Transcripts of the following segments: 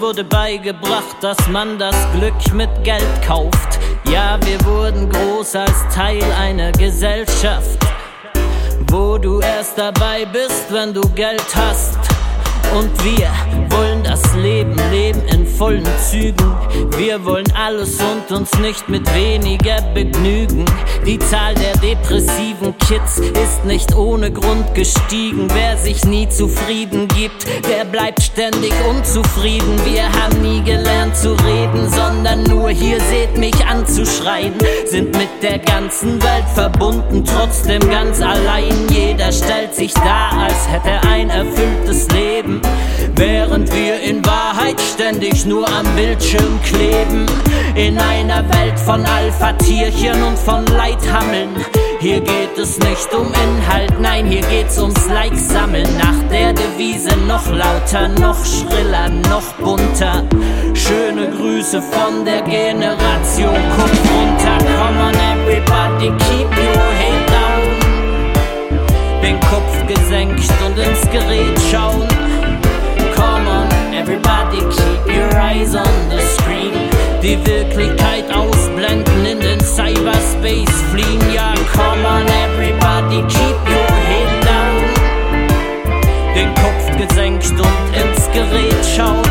wurde beigebracht, dass man das Glück mit Geld kauft. Ja, wir wurden groß als Teil einer Gesellschaft, wo du erst dabei bist, wenn du Geld hast. Und wir wollen das Leben leben in vollen Zügen. Wir wollen alles und uns nicht mit weniger begnügen. Die Zahl der depressiven Kids ist nicht ohne Grund gestiegen. Wer sich nie zufrieden gibt, der bleibt ständig unzufrieden. Wir haben nie gelernt zu reden, sondern nur hier seht mich anzuschreien. Sind mit der ganzen Welt verbunden, trotzdem ganz allein. Jeder stellt sich dar, als hätte er ein erfülltes Leben, während wir in Wahrheit ständig nur am Bildschirm kleben. In einer Welt von Alpha-Tierchen und von Leithammeln. Hier geht es nicht um Inhalt, nein, hier geht's ums Likes sammeln. Nach der Devise noch lauter, noch schriller, noch bunter. Schöne Grüße von der Generation Kopf runter. Come on everybody, keep your head down. Den Kopf gesenkt und ins Gerät schauen. Come on, everybody, keep your eyes on the screen. Die Wirklichkeit ausblenden, in den Cyberspace fliehen. Ja, come on, everybody, keep your head down. Den Kopf gesenkt und ins Gerät schauen.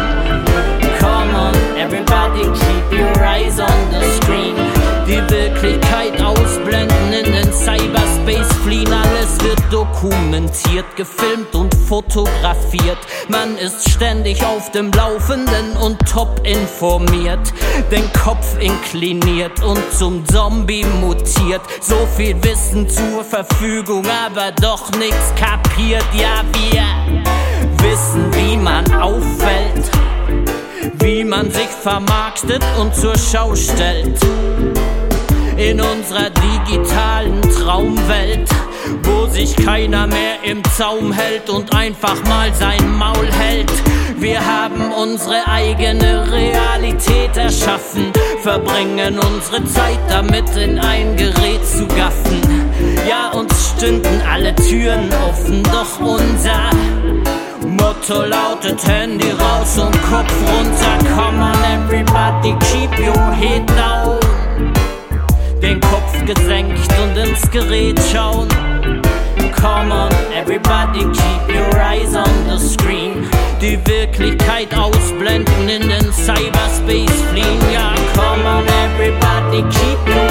Come on, everybody, keep your eyes on the screen. Die Wirklichkeit ausblenden, in den Cyberspace fliehen. Alles wird dokumentiert, gefilmt und fotografiert. Man ist ständig auf dem Laufenden und top informiert. Den Kopf inkliniert und zum Zombie mutiert. So viel Wissen zur Verfügung, aber doch nichts kapiert. Ja, wir wissen, wie man auffällt, wie man sich vermarktet und zur Schau stellt. In unserer digitalen Traumwelt, wo sich keiner mehr im Zaum hält und einfach mal sein Maul hält. Wir haben unsere eigene Realität erschaffen, verbringen unsere Zeit damit, in ein Gerät zu gaffen. Ja, uns stünden alle Türen offen, doch unser Motto lautet Handy raus und Kopf runter. Come on everybody, keep your head down. Den Kopf gesenkt und ins Gerät schauen. Come on, everybody, keep your eyes on the screen. Die Wirklichkeit ausblenden, in den Cyberspace fliehen. Ja, come on, everybody, keep your